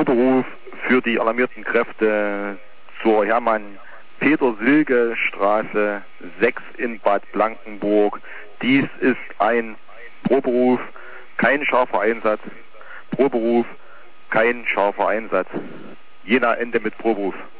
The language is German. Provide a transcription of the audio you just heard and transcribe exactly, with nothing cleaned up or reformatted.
Proberuf für die alarmierten Kräfte zur Hermann-Peter-Silge-Straße sechs in Bad Blankenburg. Dies ist ein Proberuf, kein scharfer Einsatz. Proberuf, kein scharfer Einsatz. Jena, Ende mit Proberuf.